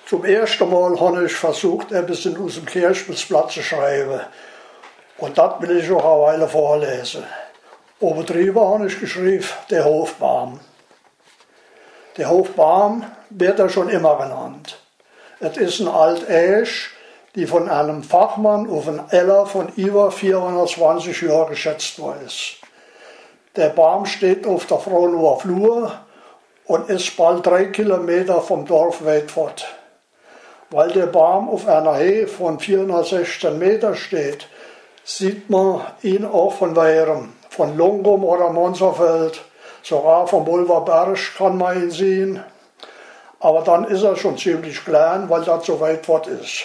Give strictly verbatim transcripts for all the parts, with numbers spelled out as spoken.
Zum ersten Mal habe ich versucht, ein bisschen aus dem Kirchspielsblatt zu schreiben. Und das will ich auch eine Weile vorlesen. Oben drüber habe ich geschrieben, der Hofbaum. Der Hofbaum wird ja schon immer genannt. Es ist eine alte Eiche, die von einem Fachmann auf ein Alter von über vierhundertzwanzig Jahren geschätzt worden ist. Der Baum steht auf der Frohloher Flur und ist bald drei Kilometer vom Dorf weit fort. Weil der Baum auf einer Höhe von vierhundertsechzehn Meter steht, sieht man ihn auch von Weitem, von Lungum oder Monserfeld, sogar vom Wolverberg kann man ihn sehen. Aber dann ist er schon ziemlich klein, weil das so weit fort ist.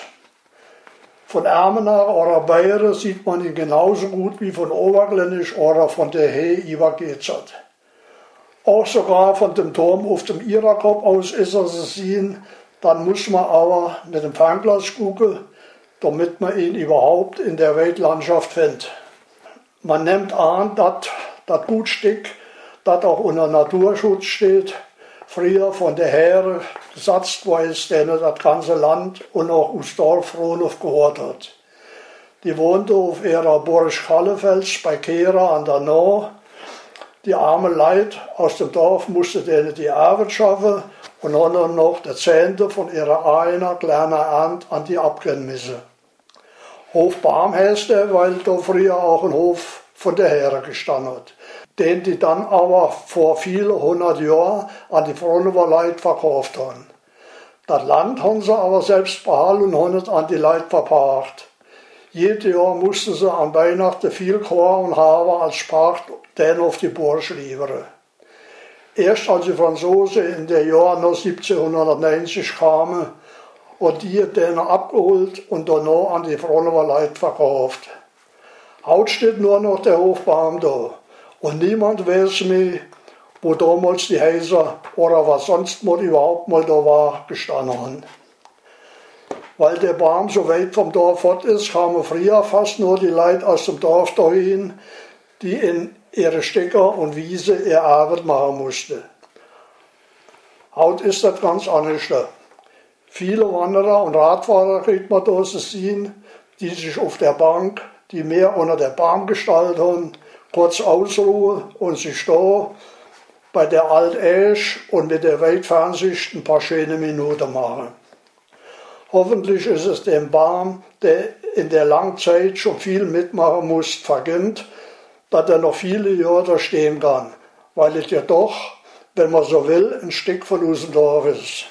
Von Ermenach oder Bayern sieht man ihn genauso gut wie von Oberglännisch oder von der Höhe über Gezert. Auch sogar von dem Turm auf dem Irakkopf aus ist er zu sehen. Dann muss man aber mit dem Fernglas gucken, damit man ihn überhaupt in der Weltlandschaft findet. Man nimmt an, dass das Gutstück, das auch unter Naturschutz steht, früher von der Heere gesetzt worden ist, denen das ganze Land und auch das Dorf Frohnhof gehört hat. Die wohnte auf ihrer Burg Kallefels bei Kehra an der Nau. Die armen Leute aus dem Dorf mussten denen die Arbeit schaffen und haben noch die Zehnte von ihrer einer kleinen Ernte an die abgehen müssen. Hofbaum heißt er, weil da früher auch ein Hof von der Heere gestanden hat, den die dann aber vor vielen hundert Jahren an die Frohnhofer Leute verkauft haben. Das Land haben sie aber selbst behalten und haben es an die Leute verpacht. Jedes Jahr mussten sie an Weihnachten viel Korn und Hafer als Spacht den auf die Burg liefern. Erst als die Franzosen in den Jahren siebzehnhundertneunzig kamen und die den abgeholt und danach an die Frohnhofer Leute verkauft. Heute steht nur noch der Hofbaum da und niemand weiß mehr, wo damals die Häuser oder was sonst mal überhaupt mal da war, gestanden haben. Weil der Baum so weit vom Dorf fort ist, kamen früher fast nur die Leute aus dem Dorf dahin, die in ihre Stecker und Wiese ihre Arbeit machen mussten. Heute ist das ganz anders. Viele Wanderer und Radfahrer kriegt man da zu sehen, die sich auf der Bank, die mehr unter der Baum gestaltet haben, kurz ausruhen und sich da bei der alten Eiche und mit der Weltfernsicht ein paar schöne Minuten machen. Hoffentlich ist es dem Baum, der in der langen Zeit schon viel mitmachen muss, vergönnt, dass er noch viele Jahre da stehen kann, weil es ja doch, wenn man so will, ein Stück von unserem Dorf ist.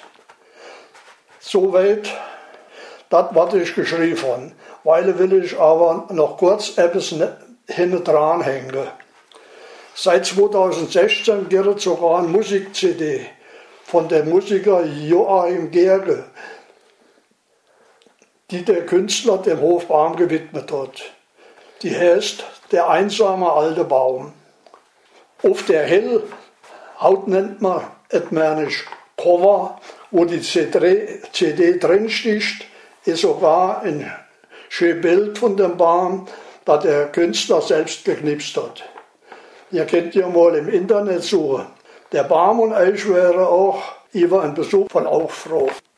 Soweit das, was ich geschrieben habe. Weil will ich aber noch kurz etwas hinten dran hängen. Seit zweitausendsechzehn gibt es sogar eine Musik-C D von dem Musiker Joachim Gerge, die der Künstler dem Hofbaum gewidmet hat. Die heißt Der einsame alte Baum. Auf der Hell, Haut nennt man etmanisch Cover, wo die C D drin sticht, ist sogar ein schönes Bild von dem Baum, das der Künstler selbst geknipst hat. Ihr könnt ja mal im Internet suchen. Der Baum und ich wäre auch über einen Besuch von auch froh.